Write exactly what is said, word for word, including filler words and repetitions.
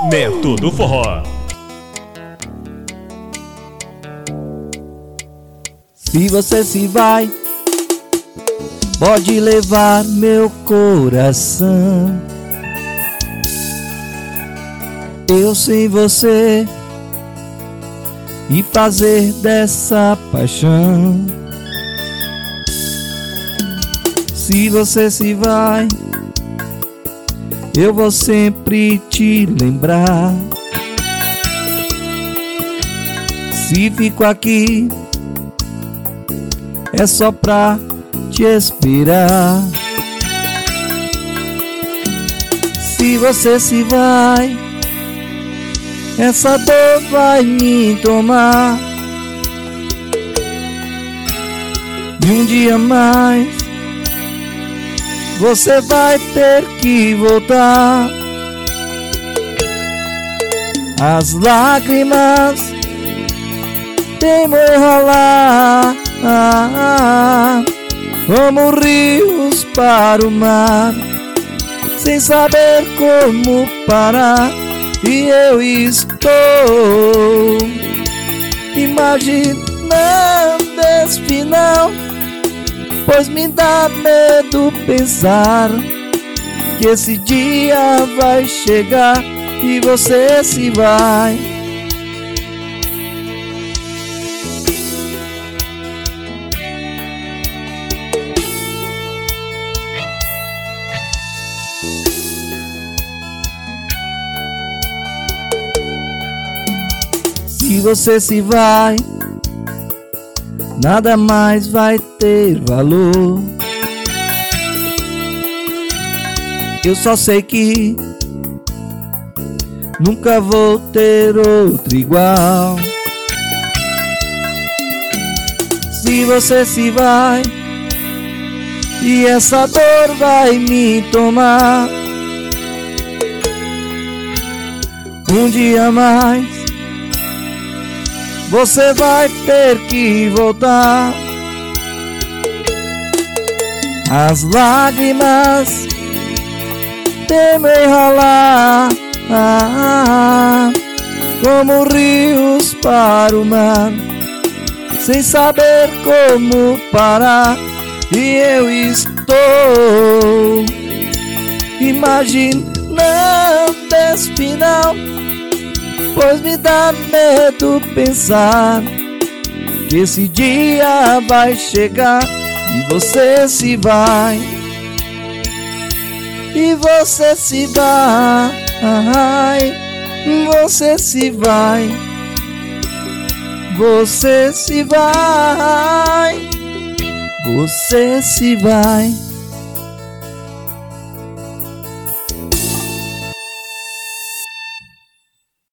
Neto do Forró. Se você se vai, pode levar meu coração. Eu sem você e fazer dessa paixão. Se você se vai, eu vou sempre te lembrar. Se fico aqui, é só pra te esperar. Se você se vai, essa dor vai me tomar. E um dia mais você vai ter que voltar. As lágrimas teimam em rolar como rios para o mar, sem saber como parar. E eu estou imaginando esse final, pois me dá medo pensar que esse dia vai chegar e você se vai. Se você se vai, nada mais vai ter valor. Eu só sei que nunca vou ter outro igual. Se você se vai e essa dor vai me tomar, um dia mais você vai ter que voltar. As lágrimas temem rolar como rios para o mar, sem saber como parar. E eu estou imaginando esse final, pois me dá medo pensar que esse dia vai chegar e você se vai. E você se vai, você se vai, você se vai, você se vai.